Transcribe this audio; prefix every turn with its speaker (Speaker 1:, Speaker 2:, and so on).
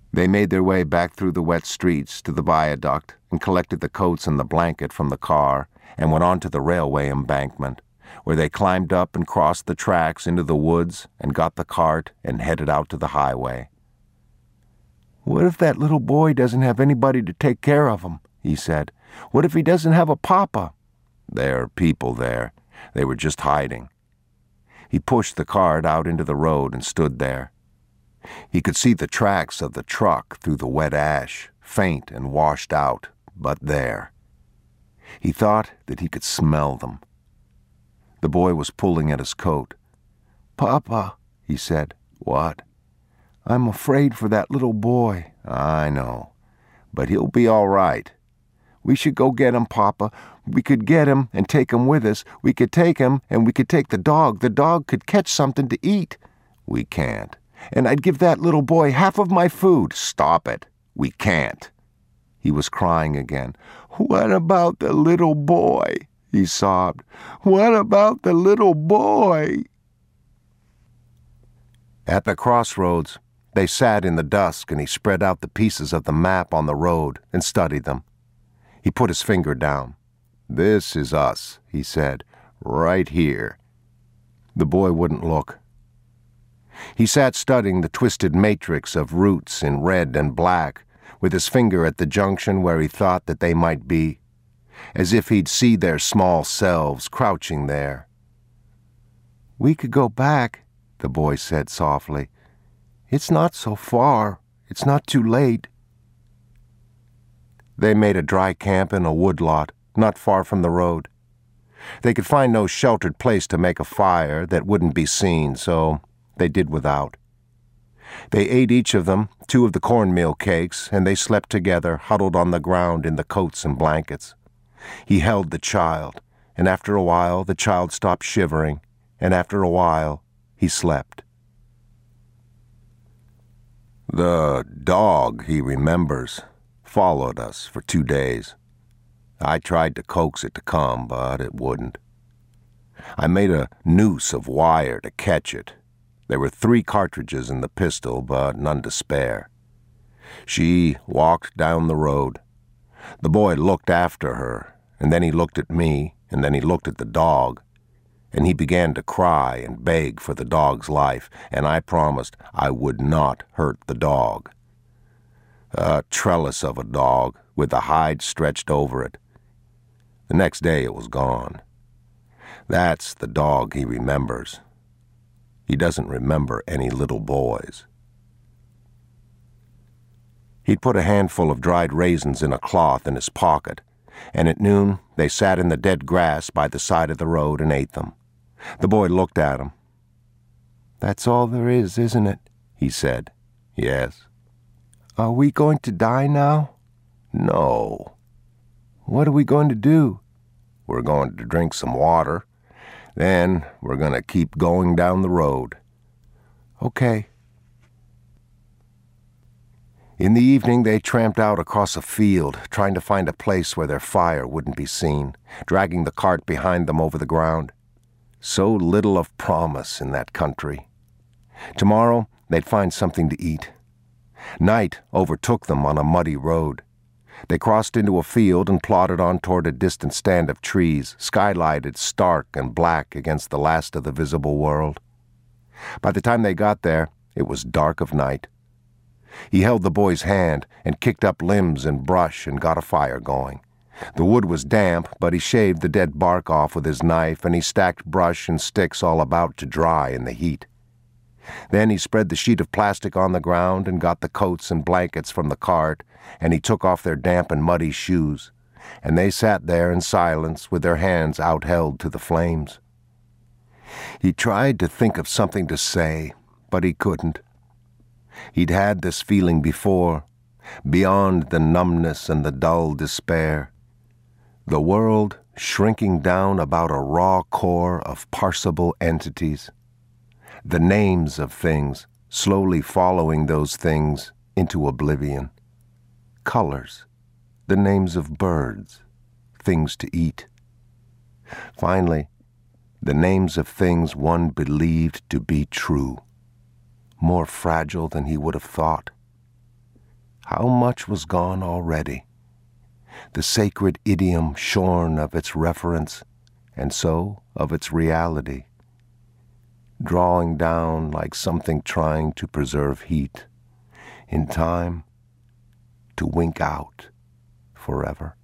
Speaker 1: They made their way back through the wet streets to the viaduct and collected the coats and the blanket from the car and went on to the railway embankment, where they climbed up and crossed the tracks into the woods and got the cart and headed out to the highway. "What if that little boy doesn't have anybody to take care of him?" he said. "What if he doesn't have a papa?" "There are people there. They were just hiding." He pushed the cart out into the road and stood there. He could see the tracks of the truck through the wet ash, faint and washed out, but there. He thought that he could smell them. The boy was pulling at his coat. "Papa," he said. "What?" "I'm afraid for that little boy." "I know, but he'll be all right." "We should go get him, Papa. We could get him and take him with us. We could take him and we could take the dog. The dog could catch something to eat." "We can't." "And I'd give that little boy half of my food." "Stop it. We can't." He was crying again. "What about the little boy?" he sobbed. "What about the little boy?" At the crossroads, they sat in the dusk, and he spread out the pieces of the map on the road and studied them. He put his finger down. "This is us," he said, "right here." The boy wouldn't look. He sat studying the twisted matrix of routes in red and black, with his finger at the junction where he thought that they might be, as if he'd see their small selves crouching there. "We could go back," the boy said softly. "It's not so far. It's not too late." They made a dry camp in a woodlot, not far from the road. They could find no sheltered place to make a fire that wouldn't be seen, so they did without. They ate each of them 2 of the cornmeal cakes, and they slept together, huddled on the ground in the coats and blankets. He held the child, and after a while the child stopped shivering, and after a while he slept. The dog, he remembers, followed us for 2 days. I tried to coax it to come, but it wouldn't. I made a noose of wire to catch it. There were 3 cartridges in the pistol, but none to spare. She walked down the road. The boy looked after her, and then he looked at me, and then he looked at the dog, and he began to cry and beg for the dog's life, and I promised I would not hurt the dog. A trellis of a dog, with the hide stretched over it. The next day it was gone. That's the dog he remembers. He doesn't remember any little boys. He'd put a handful of dried raisins in a cloth in his pocket, and at noon they sat in the dead grass by the side of the road and ate them. The boy looked at him. "That's all there is, isn't it?" he said. "Yes." "Are we going to die now?" "No." "What are we going to do?" "We're going to drink some water. Then we're going to keep going down the road." "Okay." In the evening, they tramped out across a field, trying to find a place where their fire wouldn't be seen, dragging the cart behind them over the ground. So little of promise in that country. Tomorrow, they'd find something to eat. Night overtook them on a muddy road. They crossed into a field and plodded on toward a distant stand of trees, skylighted stark and black against the last of the visible world. By the time they got there, it was dark of night. He held the boy's hand and kicked up limbs and brush and got a fire going. The wood was damp, but he shaved the dead bark off with his knife, and he stacked brush and sticks all about to dry in the heat. Then he spread the sheet of plastic on the ground and got the coats and blankets from the cart, and he took off their damp and muddy shoes, and they sat there in silence with their hands outheld to the flames. He tried to think of something to say, but he couldn't. He'd had this feeling before, beyond the numbness and the dull despair. The world shrinking down about a raw core of parsable entities. The names of things slowly following those things into oblivion. Colors, the names of birds, things to eat. Finally, the names of things one believed to be true, more fragile than he would have thought. how much was gone already? The sacred idiom shorn of its reference, and so of its reality, drawing down like something trying to preserve heat, in time to wink out forever.